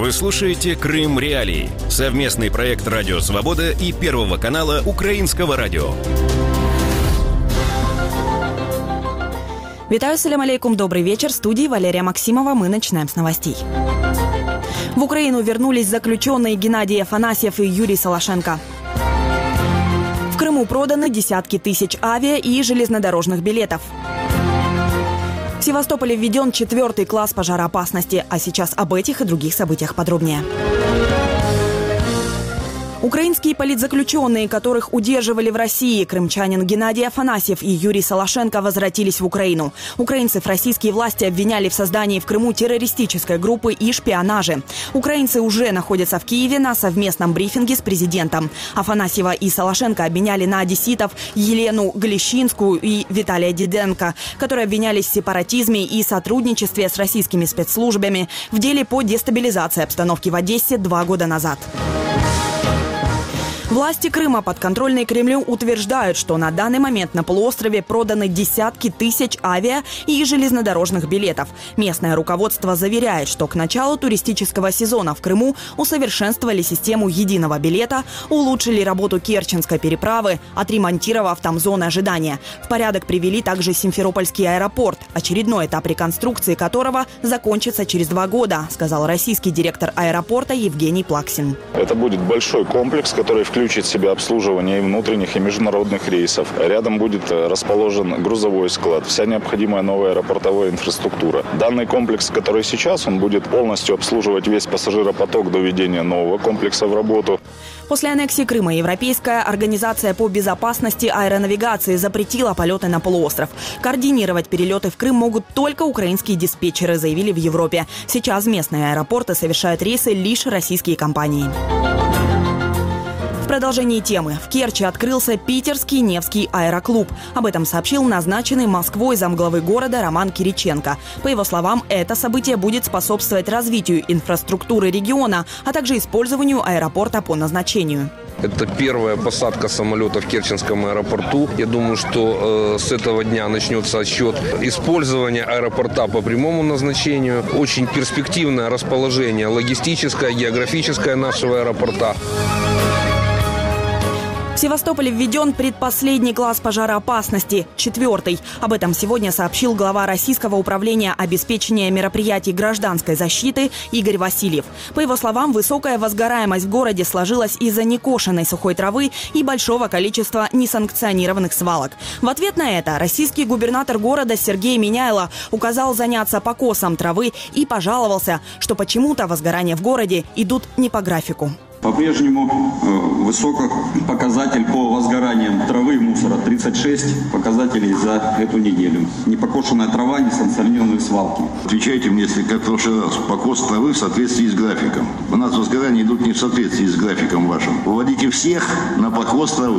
Вы слушаете «Крым Реалии» – совместный проект «Радио Свобода» и Первого канала Украинского радио. Витаю, салям алейкум, добрый вечер. В студии Валерия Максимова. Мы начинаем с новостей. В Украину вернулись заключенные Геннадий Афанасьев и Юрий Солошенко. В Крыму проданы десятки тысяч авиа- и железнодорожных билетов. В Севастополе введен 4-й класс пожароопасности. А сейчас об этих и других событиях подробнее. Украинские политзаключенные, которых удерживали в России, крымчанин Геннадий Афанасьев и Юрий Солошенко, возвратились в Украину. Украинцев российские власти обвиняли в создании в Крыму террористической группы и шпионаже. Украинцы уже находятся в Киеве на совместном брифинге с президентом. Афанасьева и Солошенко обменяли на одесситов Елену Глещинскую и Виталия Диденко, которые обвинялись в сепаратизме и сотрудничестве с российскими спецслужбами в деле по дестабилизации обстановки в Одессе 2 года назад. Власти Крыма, подконтрольные Кремлю, утверждают, что на данный момент на полуострове проданы десятки тысяч авиа- и железнодорожных билетов. Местное руководство заверяет, что к началу туристического сезона в Крыму усовершенствовали систему единого билета, улучшили работу Керченской переправы, отремонтировав там зоны ожидания. В порядок привели также Симферопольский аэропорт, очередной этап реконструкции которого закончится через 2 года, сказал российский директор аэропорта Евгений Плаксин. Это будет большой комплекс, который включит в себя обслуживание и внутренних, и международных рейсов. Рядом будет расположен грузовой склад, вся необходимая новая аэропортовая инфраструктура. Данный комплекс, который сейчас, он будет полностью обслуживать весь пассажиропоток до введения нового комплекса в работу. После аннексии Крыма Европейская организация по безопасности аэронавигации запретила полеты на полуостров. Координировать перелеты в Крым могут только украинские диспетчеры, заявили в Европе. Сейчас местные аэропорты совершают рейсы лишь российские компании. В продолжении темы. В Керчи открылся Питерский Невский аэроклуб. Об этом сообщил назначенный Москвой замглавы города Роман Кириченко. По его словам, это событие будет способствовать развитию инфраструктуры региона, а также использованию аэропорта по назначению. Это первая посадка самолета в Керченском аэропорту. Я думаю, что с этого дня начнется отсчет использования аэропорта по прямому назначению. Очень перспективное расположение логистическое, географическое нашего аэропорта. В Севастополе введен предпоследний класс пожароопасности – 4-й. Об этом сегодня сообщил глава Российского управления обеспечения мероприятий гражданской защиты Игорь Васильев. По его словам, высокая возгораемость в городе сложилась из-за некошенной сухой травы и большого количества несанкционированных свалок. В ответ на это российский губернатор города Сергей Миняйло указал заняться покосом травы и пожаловался, что почему-то возгорания в городе идут не по графику. По-прежнему высокий показатель по возгораниям травы и мусора. 36 показателей за эту неделю. Непокошенная трава, несанкционированные свалки. Отвечайте мне, если как в прошлый раз, покос травы в соответствии с графиком. У нас возгорания идут не в соответствии с графиком вашим. Выводите всех на покос травы.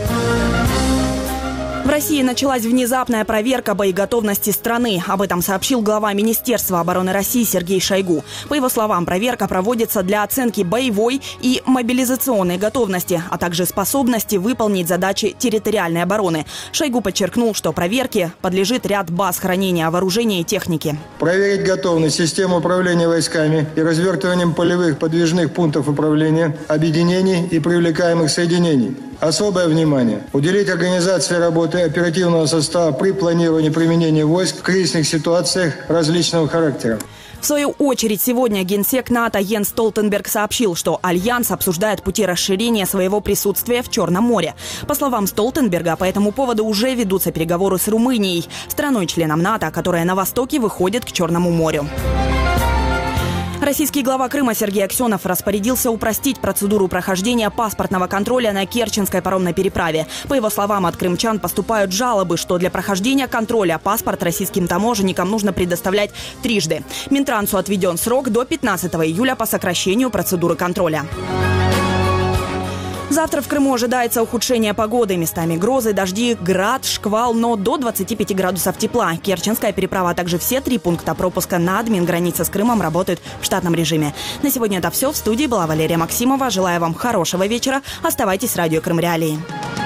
В России началась внезапная проверка боеготовности страны. Об этом сообщил глава Министерства обороны России Сергей Шойгу. По его словам, проверка проводится для оценки боевой и мобилизационной готовности, а также способности выполнить задачи территориальной обороны. Шойгу подчеркнул, что проверке подлежит ряд баз хранения вооружения и техники. Проверить готовность системы управления войсками и развертыванием полевых подвижных пунктов управления, объединений и привлекаемых соединений. Особое внимание уделить организации работы оперативного состава при планировании применения войск в кризисных ситуациях различного характера. В свою очередь, сегодня генсек НАТО Йенс Столтенберг сообщил, что Альянс обсуждает пути расширения своего присутствия в Черном море. По словам Столтенберга, по этому поводу уже ведутся переговоры с Румынией, страной-членом НАТО, которая на востоке выходит к Черному морю. Российский глава Крыма Сергей Аксенов распорядился упростить процедуру прохождения паспортного контроля на Керченской паромной переправе. По его словам, от крымчан поступают жалобы, что для прохождения контроля паспорт российским таможенникам нужно предоставлять трижды. Минтрансу отведен срок до 15 июля по сокращению процедуры контроля. Завтра в Крыму ожидается ухудшение погоды. Местами грозы, дожди, град, шквал, но до 25 градусов тепла. Керченская переправа, а также все 3 пункта пропуска на админгранице с Крымом работают в штатном режиме. На сегодня это все. В студии была Валерия Максимова. Желаю вам хорошего вечера. Оставайтесь с радио Крым Реалии.